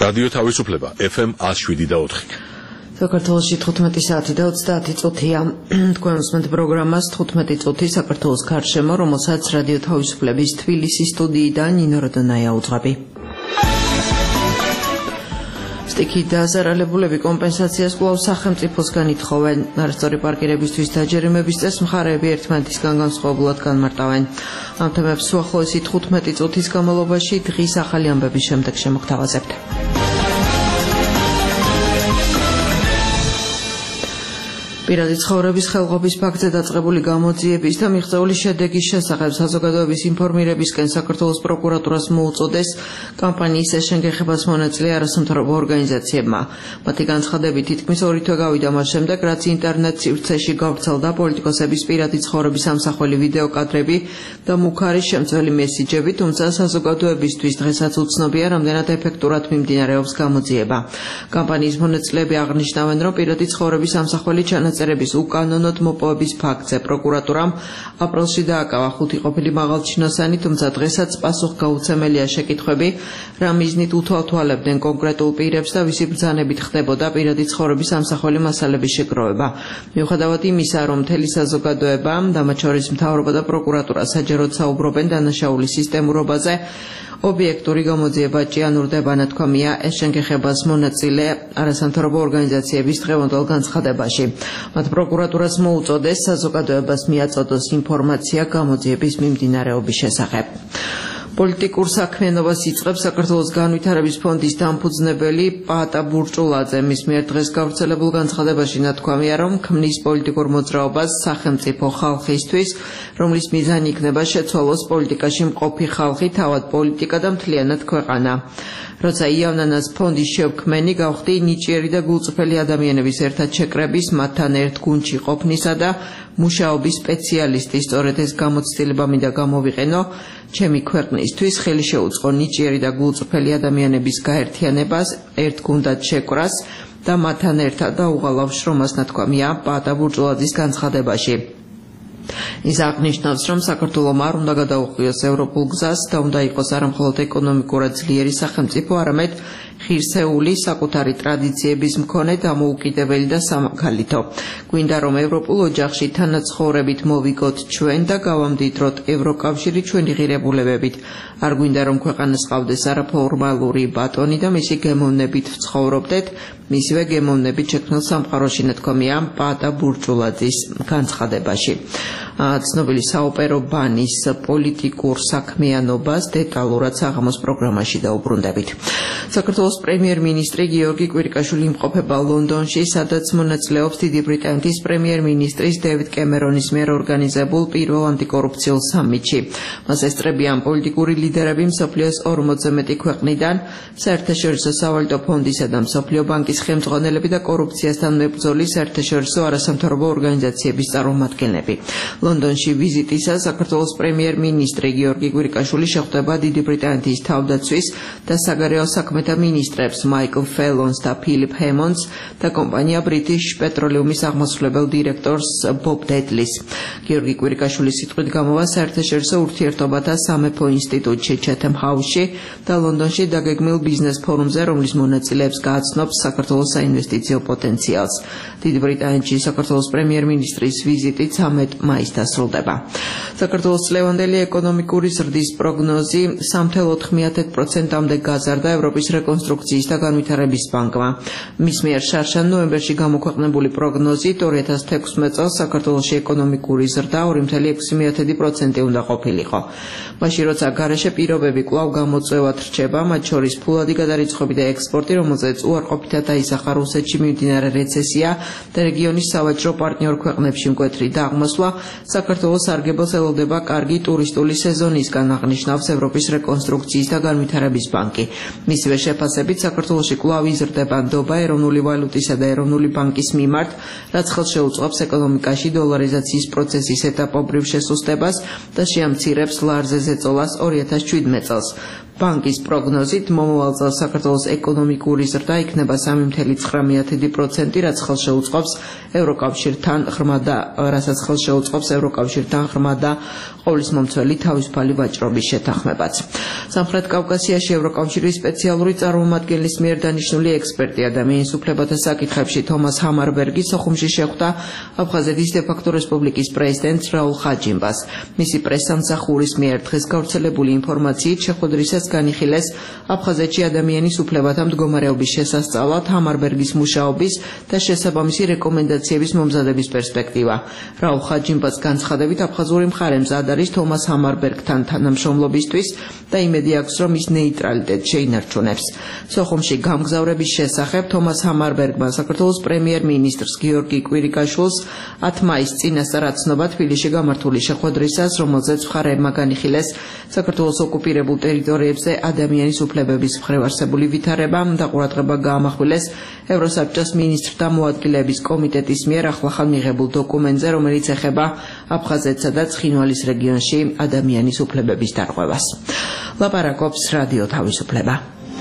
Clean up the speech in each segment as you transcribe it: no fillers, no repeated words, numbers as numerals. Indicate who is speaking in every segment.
Speaker 1: რადიო თავისუფლება FM 107.4.
Speaker 2: საქართველოში 15 საათი და 30 წუთია. თქვენ უსმენთ პროგრამას 15 წუთი საქართველოს გარშემო, რომელსაც რადიო თავისუფლების თბილისის სტუდიიდან ნინო როდონაია უძღვები. სტიქი დაზარალებულები კომპენსაციას კვლავ სახელმწიფოსგან ითხოვენ. არასწორი პარკირებისთვის დაჯერიმების წესს მხარეები ერთმანეთისგან განსხვავებულად განმარტავენ. ამ თემებს უახლოესი 15 წუთის განმავლობაში დღის ახალი ამბების შემდეგ შემოგთავაზებთ. პირადი ცხოვრების ხელყოფის ფაქტზე დაწყებული გამოძიების და მიღწეული შედეგის შესახებ საზოგადოების ინფორმირებისკენ საქართველოს პროკურატურას მოუწოდეს კამპანიის შენგეხებას მონაწილე არასამთავრობო ორგანიზაციებმა. მათი განცხადებით თითქმის 2 თვე გავიდა მას შემდეგ, რაც ინტერნეტ სივრცეში გავრცელდა პოლიტიკოსების პირადი ცხოვრების ამსახველი ვიდეო კადრები და მუქარი შემცველი მესიჯები, თუმცა საზოგადოებისთვის დღესაც უცნობია, რამდენად ეფექტურად მიმდინარეობს გამოძიება. კამპანიის მონაწილეები აღნიშნავენ, რომ პირადი ცხოვრების ამსახველი წერების უკანონოდ მოპოვების ფაქტზე პროკურატურამ აპრილში დააკავა 5 ყოფილი მაღალჩინოსანი, თუმცა დღესაც პასუხგაუცემელია შეკითხვები, რა მიზნით უთვალთვალებდნენ კონკრეტულ პირებს და ვისი ბრძანებით ხდებოდა პირადი ცხოვრების ამსახველი მასალების შეგროვება. მიუხედავად იმისა, რომ მთელი საზოგადოება და მათ შორის მთავრობა და პროკურატურა საჯაროდ საუბრობენ დანაშაულის სისტემურობაზე, ობიექტური გამოძიება ჭიანურდება, ნათქვამია შენგეხებას მონაწილე არასამთავრობო ორგანიზაციების დღევანდელ განცხადებაში. მათ პროკურატურას მოუწოდეს საზოგადოებას მიაწოდოს ინფორმაცია გამოძიების მიმდინარეობის შესახებ. პოლიტიკურ საქმიანობას იწყებს საქართველოს განვითარების ფონდის დამფუძნებელი პაატა ბურჭულაძე. მის მიერ დღეს გავრცელებულ განცხადებაში ნათქვამია, რომ ქმნის პოლიტიკურ მოძრაობას სახელმწიფო ხალხისთვის, რომლის მიზანი იქნება შეცვალოს პოლიტიკაში მყოფი ხალხი, თავად პოლიტიკა და მთლიანად ქვეყანა. როცა იავნანას ფონდის შევქმენი, გავხდი ნიჭიერი და გულწრფელი ადამიანების ერთად შეკრების, მათთან ერთ გუნდში ყოფნისა და მუშაობის სპეციალისტი. სწორედ ეს გამოცდილება მინდა გამოვიყენო ჩემი ქვეყნისთვის, ხელი შეუწყო ნიჭიერი და გულწრფელი ადამიანების გაერთიანებას, ერთ გუნდად შეკვრას და მათთან ერთად დაუღალავ შრომას, ნათქვამია პაატა ბურჭულაძის განცხადებაში. ის აღნიშნავს, რომ საქართველომ არ უნდა გადაუხვიოს ევროპულ გზას და უნდა იყოს არამხოლოდ ეკონომიკურად ძლიერი სახელმწიფო, არამედ ღირსეული, საკუთარი ტრადიციების მქონე, დამოუკიდებელი და სამოქალაქო. გვინდა, რომ ევროპულ ოჯახში თანაცხოვრებით მოვიგოთ ჩვენ და გავამდიდროთ ევროკავშირი ჩვენი ღირებულებებით. არ გვინდა, რომ ქვეყანას ყავდეს არაფორმალური ბატონი და მისი გემოვნებით ვცხოვრობდეთ, მისივე გემოვნებით შექმნილ სამყაროში, ნათქვამია პაატა ბურჭულაძის განცხადებაში. ცნობილი საოპერო ბანის პოლიტიკურ საქმიანობას დეტალურად საღამოს პროგრამაში დაუბრუნდებით. საქართველოს პრემიერ-მინისტრი გიორგი კვირიკაშვილი იმყოფება ლონდონში, სადაც მონაწილეობს დიდი ბრიტანეთის პრემიერ-მინისტრის დევიდ კემერონის მიერ ორგანიზებულ პირველ ანტიკორუფციულ სამიტში. მას ესწრებიან პოლიტიკური ლიდერები მსოფლიოს 40-ზე მეტი ქვეყნიდან, საერთაშორისო სავალუტო ფონდისა და მსოფლიო ბანკის ხელმძღვანელები და კორუფციასთან მებრძოლი საერთაშორისო არასამთავრობო ორგანიზაციების წარმომადგენლები. ლონდონში ვიზიტისას საქართველოს პრემიერ-მინისტრი გიორგი კვირიკაშვილი შეხვდება დიდი ბრიტანეთის თავდაცვის და საგარეო საქმეთა მინისტრებს მაიკლ ფელონს და ფილიპ ჰემონდს და კომპანია ბრიტიშ პეტროლიუმის აღმასრულებელ დირექტორს ბობ დედლის. გიორგი კვირიკაშვილის სიტყვით გამოვა საერთაშორისო ურთიერთობათა სამეფო ინსტიტუტში ჩეთემ ჰაუსში და ლონდონში დაგეგმილ ბიზნეს ფორუმზე, რომლის მონაწილეებს გააცნობს საქართველოს საინვესტიციო პოტენციალს. დიდი ბრიტანეთში საქართველოს პრემიერ-მინისტრის ვიზიტი 13 მაისს დასრულდება. საქართველოს წლევანდელი ეკონომიკური ზრდის პროგნოზი 3.9%-მდე გაზარდა ევროპის რეკონსტრუქციის და განვითარების ბანკმა. მის მიერ შარშან ნოემბერში გამოქვეყნებული პროგნოზით 2016 წელს საქართველოში ეკონომიკური ზრდა 2.6% უნდა ყოფილიყო. მაშინ როცა გარეშე პირობები კვლავ გამოწვევად რჩება, მათ შორის ფულადი გადარიცხვები და ექსპორტი, რომელზეც უარყოფითად აისახა რუსეთში მიმდინარე რეცესია და რეგიონის სავაჭრო პარტნიორ ქვეყნებში მკვეთრი დაღმასვლა, საქართველოს სარგებელს ელოდება კარგი ტურისტული სეზონისგან, აღნიშნავს ევროპის რეკონსტრუქციის და განვითარების ბანკი. მისივე შეფასებით, საქართველოში კვლავ იზრდება ნდობა ეროვნული ვალუტისა და ეროვნული ბანკის მიმართ, რაც ხელს შეუწყობს ეკონომიკაში დოლარიზაციის პროცესის ეტაპობრივ შესუსტებას და შეამცირებს ლარზე ზეწოლას 2017 წელს. ბანკის პროგნოზით მომავალ წელს საქართველოს ეკონომიკური ზრდა იქნება 3.9%, რაც ხელს შეუწყობს ევროკავშირთან ღრმა და ყოვლისმომცველი თავისუფალი ვაჭრობის შეთანხმებაც. სამხრეთ კავკასიაში ევროკავშირის სპეციალური წარმომადგენლის მიერ დანიშნული ექსპერტი ადამიანის უფლებათა საკითხებში თომას ჰამარბერგი სოხუმში შეხვდა აფხაზეთის დე-ფაქტო რესპუბლიკის პრეზიდენტს რაულ ხაჯიმბას. მისი პრესსამსახურის მიერ დღეს გავრცელებული ინფორმაციით შეხვედრისას განიხილეს აფხაზეთში ადამიანის უფლებათა მდგომარეობის შესასწავლად ჰამარბერგის მუშაობის და შესაბამისი რეკომენდაციების მომზადების პერსპექტივა. რაულ ხაჯიმბას განცხადებით აფხაზური მხარე მზად არის თომას ჰამარბერგთან თანამშრომლობისთვის და იმედი აქვს, რომ ის ნეიტრალიტეტს შეინარჩუნებს. სოხუმში გამგზავრების შესახებ თომას ჰამარბერგმა საქართველოს პრემიერ-მინისტრს გიორგი კვირიკაშვილს 10 მაისს წინასწარ აცნობა თბილისში გამართული შეხვედრისას, რომელზეც მხარეებმა განიხილეს საქართველოს ოკუპირებულ ტერიტორიებზე ადამიანის უფლებების მხრივ არსებული ვითარება და ყურადღება გაამახვილეს ევროსაბჭოს მინისტრთა მოადგილეების კომიტეტის მიერ ახლახან მიღებულ დოკუმენტზე, რომელიც ეხება აფხაზეთსა და ცხინვალის რეგიონში ადამიანის უფლებების დარღვევას. ლაპარაკობს რადიო თავისუფლება.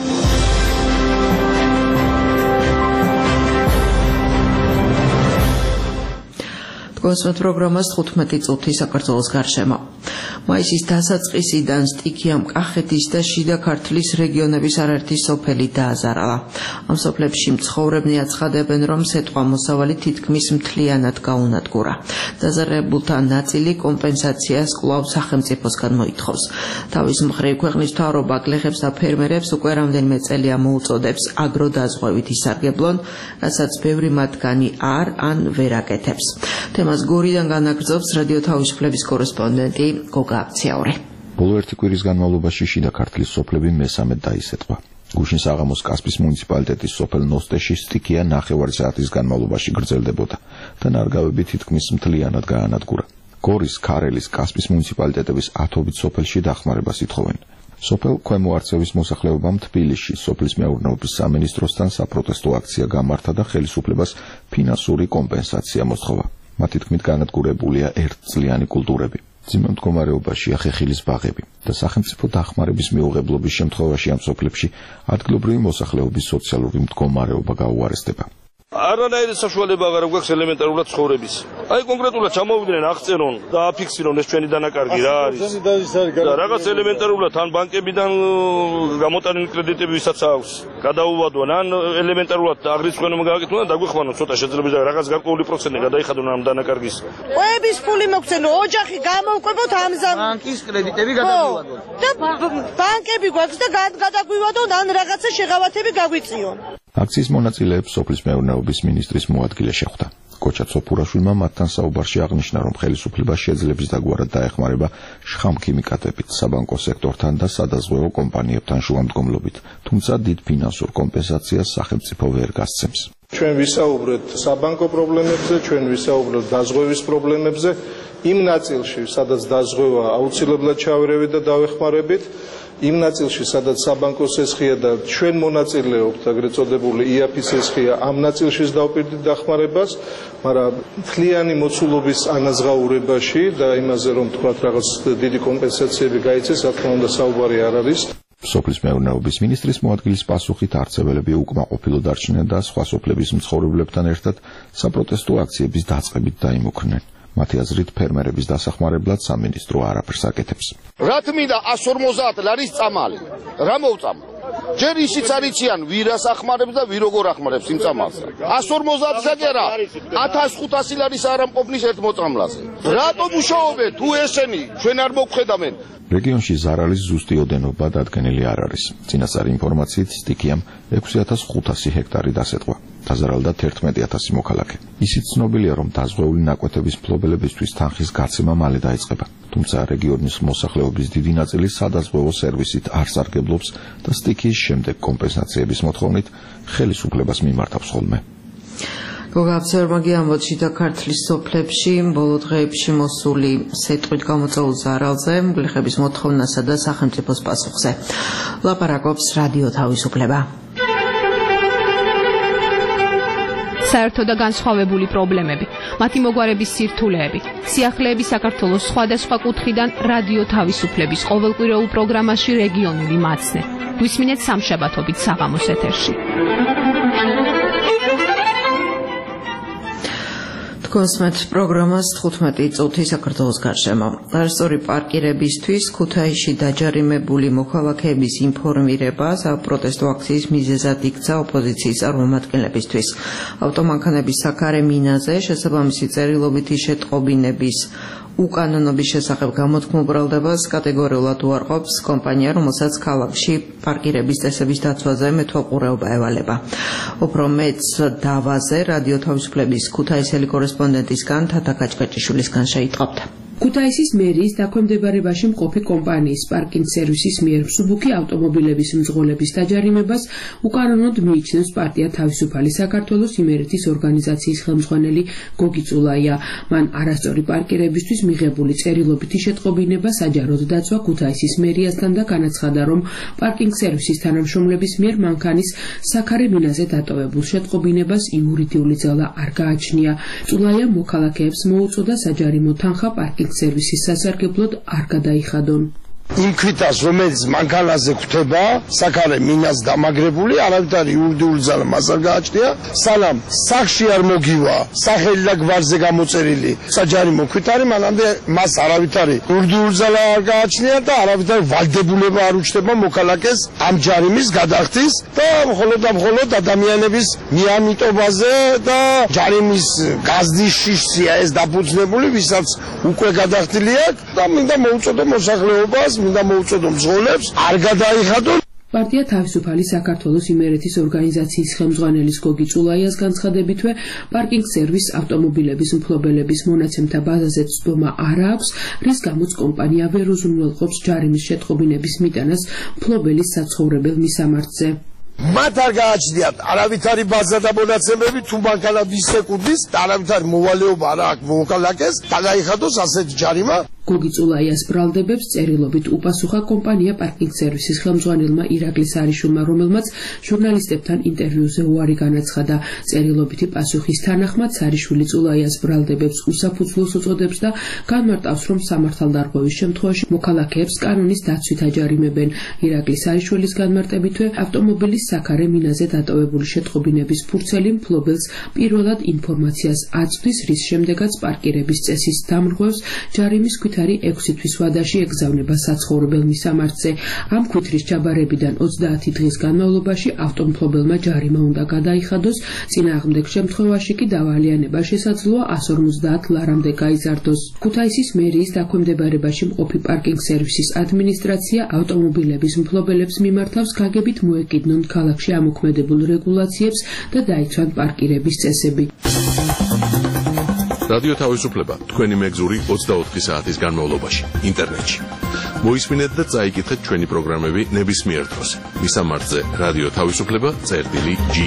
Speaker 2: Დგომასმეთ პროგრამას 15 წუთი საქართველოს გარშემო. მაისის დასაწყისიდან სტიქიამ კახეთის და შიდა ქართლის რეგიონების არაერთი სოფელი დააზარალა. ამ სოფლებში მცხოვრებნი აცხადებენ, რომ სეტყვა მოსავალი თითქმის მთლიანად გაუნადგურა. დაზარალებულთა ნაწილი კომპენსაციას კვლავ სახელმწიფოსგან მოითხოვს. თავის მხრივ ქვეყნის მთავრობა გლეხებს და ფერმერებს უკვე რამდენიმე წელია მოუწოდებს აგროდაზღვევით ისარგებლონ, რასაც ბევრი მათგანი ან ვერ აკეთებს. თემას გორიდან განაგრძობს რადიო თავისუფლების კორესპონდენტი გოგა აფციაური.
Speaker 3: ბოლო ერთი კვირის განმავლობაში შიდა ქართლის სოფლები მესამედ დაისეტყვა. გუშინ საღამოს კასპის მუნიციპალიტეტის სოფელ ნოსტეში სტიქია ნახევარი საათის განმავლობაში გრძელდებოდა და ნარგავები თითქმის მთლიანად გაანადგურა. გორის, ქარელის, კასპის მუნიციპალიტეტების 10-ობით სოფელში დახმარებას ითხოვენ. სოფელ ქვემო არწევის მოსახლეობამ თბილისში სოფლის მეურნეობის სამინისტროსთან საპროტესტო აქცია გამართა და ხელისუფლებას ფინანსური კომპენსაცია მოსთხოვა. მათი თქმით განადგურებულია ერთწლიანი კულტურები. ძიმე მდგომარეობაშია ხეხილის ბაღები და სახელმწიფო დახმარების მიუღებლობის შემთხვევაში ამ სოფლებში ადგილობრივი მოსახლეობის სოციალური მდგომარეობა გაუარესდება.
Speaker 4: არანაირი საშუალება აღარ გვაქვს ელემენტარულად ცხოვრების. აი კონკრეტულად ჩამოვიდნენ აღწერონ და აფიქსირონ ეს ჩვენი დანაკარგი რა არის. და რაღაც ელემენტარულად ან ბანკებიდან გამოტანილი კრედიტები ვისაც აქვს გადაუვადონ, ან ელემენტარულად აღრიცხვენობა გააკეთონ და დაგვიხვანონ ცოტა შეძლებითი რაღაც გარკვეული პროცენტი გადაიხადონ ამ დანაკარგის.
Speaker 5: ყვების ფული მოგცენო, ოჯახი გამოვყვებოთ ამზამ.
Speaker 6: ბანკის კრედიტები გადავივადოთ.
Speaker 5: და ბანკები გვაქვს და გადაგვივადონ ან რაღაცა შეღავათები გაგვიწიონ.
Speaker 3: აქციის მონაწილეებს სოფლის მეურნეობის მინისტრის მოადგილე შეხვდა. კოჩა ცოფურაშვილმა მათთან საუბარში აღნიშნა, რომ ხელისუფლება შეძლებს დაგვარად დაეხმარება შხამქიმიკატებით, საბანკო სექტორთან და სადაზღვევო კომპანიებთან შუამდგომლობით, თუმცა დიდ ფინანსურ კომპენსაციას სახელმწიფო ვერ გასცემს.
Speaker 7: ჩვენ ვისაუბრეთ საბანკო პრობლემებზე, ჩვენ ვისაუბრეთ დაზღვევის პრობლემებზე, იმ ნაწილში, სადაც დაზღვევა აუცილებლად ჩავერევით და დავეხმარებით, იმ ნაწილში, სადაც საბანკოს ესხია და ჩვენ მონაწილეობთ, აგრეთ წოდებული IAF-ის ესხია, ამ ნაწილშიც დავპირდით დახმარებას, მაგრამ მთლიანი მოცულობის ანაზღაურებაში და იმაზე, რომ თქვათ რაღაც დიდი კომპენსაციები გაიცეს, რა თქმა უნდა საუბარი არ არის.
Speaker 3: სოფლის მეურნეობის მინისტრის მოადგილის პასუხით არცეველები უკმაყოფილო დარჩნენ და სხვა სოფლების მცხოვრებლებთან ერთად საპროტესტო აქციების დაწყებით დაიმოქმნენ. მათი აზრით ფერმერების დასახმარებლად სამინისტრო არაფერს აკეთებს.
Speaker 8: რა თმინდა 150 ლარის წამალი. რა მოვწამ? ჯერ ისიც არიციან ვირას ახმარებს და ვინ როგორ ახმარებს იმ წამალს. 150-ზე კი არა, 1500 ლარის არ ამყოფნის ერთ მოწამლაზე. რატომ უშაობენ თუ ესენი ჩვენ არ მოგხედავენ?
Speaker 3: რეგიონში ზარალის ზუსტი ოდენობა დადგენილი არ არის. წინასწარ ინფორმაციით სტიქიამ 6500 ჰექტარი დასეტყვა. დაზარალდა 11000 მოქალაქე. ისიც ცნობილია, რომ დაზღვეული ნაკვეთების მფლობელებისთვის თანხის გაცემა მალე დაიწყება. თუმცა რეგიონის მოსახლეობის დიდი ნაწილი სადაზღვევო სერვისით არ სარგებლობს და სტიქიის შემდეგ კომპენსაციების მოთხოვნით ხელისუფლებას მიმართავს ხოლმე.
Speaker 2: გოგაფცერმა გიამბოთ შიდა ქართლის სოფლებში ბოლო დღეებში მოსული სეტყვით გამოწვეულ ზარალზე, გლეხების მოთხოვნასა და სახელმწიფოს პასუხზე. ლაპარაკობს რადიო თავისუფლება.
Speaker 9: საერთო და განსხვავებული პრობლემები, მათი მოგვარების სირთულეები, სიახლეები საქართველოს სხვადასხვა კუთხიდან რადიო თავისუფლების ყოველკვირეულ პროგრამაში რეგიონული მაცნე. გვისმინეთ სამშაბათობით საღამოს ეთერში.
Speaker 2: Თქვენსმეთ პროგრამას 15 წუთი საქართველოს გარშემო. არასწორი პარკირებისთვის ქუთაისში დაჯარიმებული მოქალაქეების ინფორმირება საპროტესტო აქციის მიზეზად იქცა ოპოზიციის წარმომადგენლებისთვის. ავტომანქანების საქარე მინაზე შესაბამისი წერილობითი შეტყობინების უკანონობის შესახებ გამოთქმულ ბრალდებას კატეგორიულად უარყოფს კომპანია, რომელსაც ქალაქში პარკირების წესების დაცვაზე მეთვალყურეობა ევალება. უფრო მეც დავაზე რადიო თავისუფლების ქუთაისელი კორესპონდენტისგან თათა კაჭკაჭიშვილისგან შეიტყობთ.
Speaker 10: ქუთაისის მერიის დაქვემდებარებაში მყოფი კომპანიის პარკინგ სერვისის მიერ მსუბუქი ავტომობილების მძღოლების დაჯარიმებას უკანონოდ მიიჩნევს პარტია თავისუფალი საქართველოს იმერეთის ორგანიზაციის ხელმძღვანელი გოგი წულაია. მან არასწორი პარკირებისთვის მიღებული წერილობითი შეტყობინება საჯაროდ დაცვა ქუთაისის მერიასთან და განაცხადა, რომ პარკინგ სერვისის თანამშრომლების მიერ მანქანის საქარე მინაზე დატოვებულ შეტყობინებას იურიდიული ძალა არ გააჩნია. წულაია მოქალაქეებს მოუწოდა საჯარიმო თანხა პარკინგ სერვისის სასარგებლოდ არ გადაიხადონ.
Speaker 11: იმ ქვითას, რომელიც მანქანაზე გვხვდება, საქარე მინას დამაგრებული, არავითარი იურიდიული ძალა მას არ გააჩნია. სანამ სახში არ მოგივა სახელი და გვარზე გამოწერილი საჯარიმო ქვითარი, მანამდე მას არავითარი იურიდიული ძალა არ გააჩნია და არავითარი ვალდებულება არ უჩნდება მოქალაქეს ამ ჯარიმის გადახდის და მხოლოდ ადამიანების მიანიტობაზე და ჯარიმის გაზდის შიშია ეს დაფუძნებული, ვისაც უკვე გადახდილი აქვს და მინდა მოუწოდო მოსახლეობას, მინდა მოუწოდო მძღოლებს არ გადაიხადონ.
Speaker 10: პარტია თავისუფალი საქართველოს იმერეთის ორგანიზაციის ხელმძღვანელის გოგი წულაიას განცხადებითვე პარკინგ სერვის ავტომობილების მფლობელების მონაცემთა ბაზაზე ცდომა არ აქვს, რის გამოც კომპანია ვერ უზრუნველყოფს ჯარიმის შეტყობინების მიტანას მფლობელის საცხოვრებელ მისამართზე.
Speaker 11: მათ არ გააჩნიათ არავითარი ბაზა და მონაცემები, თუ მანქანა ვისეკუდის და არავითარი მოვალეობა არ აქვს მოქალაქეს გადაიხადოს ასეთი ჯარიმა.
Speaker 10: გოგი წულაიას ბრალდებებს წერილობით უპასუხა კომპანია პარკინგ სერვისის ხელმძღვანელმა ირაკლი სარიშვილმა, რომელმაც ჟურნალისტებთან ინტერვიუზე უარი განაცხადა. წერილობითი პასუხის თანახმად სარიშვილი წულაიას ბრალდებებს უსაფუძვლოს უწოდებს და განმარტავს, რომ სამართალდარღვევის შემთხვევაში მოქალაქეებს კანონის დაცვით აჯარიმებენ. ირაკლი სარიშვილის განმარტებითვე ავტომობილის საქარე მინაზე დატოვებული შეტყობინების ფურცელი მფლობელს პირველად ინფორმაციას აწვდის, რის შემდეგაც პარკირების წესის დამრღვევს ჯარიმის ქვითარი 6 თვის ვადაში ეგზავნება საცხოვრებელ მისამართზე. ამ ქვითრის ჩაბარებიდან 30 დღის განმავლობაში ავტომფლობელმა ჯარიმა უნდა გადაიხადოს, წინააღმდეგ შემთხვევაში კი დავალიანება შესაძლოა 150 ლარამდე გაიზარდოს. ქუთაისის მერიის დაქვემდებარებაში მყოფი პარკინგ სერვისის ადმინისტრაცია ავტომობილების მფლობელებს მიმართავს გაგებით მოეკიდნონ ქალაქში ამოქმედებულ რეგულაციებს და დაიცვან პარკირების წესები.
Speaker 1: რადიო თავისუფლება თქვენი მეგზური 24 საათის განმავლობაში ინტერნეტში. მოისმინეთ და წაიკითხეთ ჩვენი პროგრამები ნებისმიერ დროს. მისამართზე რადიო თავისუფლება.ge.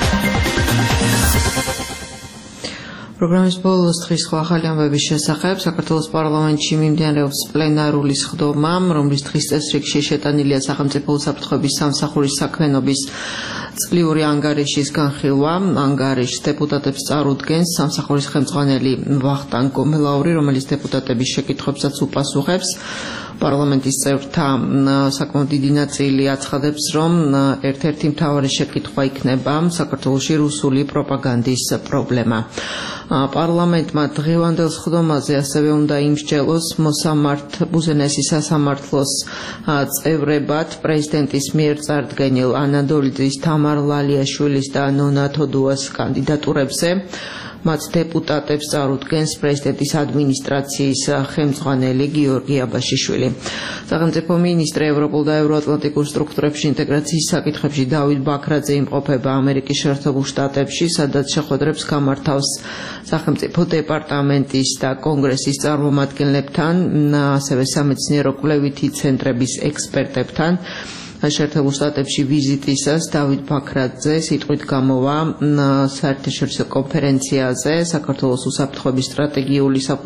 Speaker 2: პროგრამის ბოლოს დღის სხვა ახალი ამბების შესახებ საქართველოს პარლამენტში მიმდინარეობს პლენარული სხდომა, რომლის დღის წესრიგში შეტანილია სახელმწიფო უსაფრთხოების სამსახურის საქმიანობის წლიური ანგარიშის განხილვა. ანგარიშს დეპუტატებს წარუდგენს სამსახურის ხელმძღვანელი ვახტანგ გომელაური, რომელიც დეპუტატების შეკითხვებსაც უპასუხებს. პარლამენტის წევრთა საკმაოდ დიდი ნაწილი აცხადებს, რომ ერთ-ერთი მთავარი შეკითხვა იქნება საქართველოში რუსული პროპაგანდის პრობლემა. პარლამენტმა დღევანდელ სხდომაზე ასევე უნდა იმსჯელოს მოსამართ ბუზენესის სასამართლოს წევრებად პრეზიდენტის მიერ წარდგენილ ანადოლიძის, თამარ ლალიაშვილის და ნონა თოდუას კანდიდატურებზე. მათ დეპუტატებს წარუდგენს პრეზიდენტის ადმინისტრაციის ხელმძღვანელი გიორგი აბაშიშვილი. სახელმწიფო მინისტრი ევროპულ და ევროატლანტიკურ სტრუქტურებში ინტეგრაციის საკითხებში დავით ბაქრაძე იმყოფება ამერიკის შეერთებულ შტატებში, სადაც შეხვედრებს გამართავს სახელმწიფო დეპარტამენტის და კონგრესის წარმომადგენლებთან, ასევე სამეცნიერო კვლევითი ცენტრების ექსპერტებთან. შეერთებულ შტატებში ვიზიტისას დავით ბაქრაძე სიტყვით გამოვა საერთაშორისო კონფერენციაზე საქართველოს უსაფრთხოების სტრატეგიული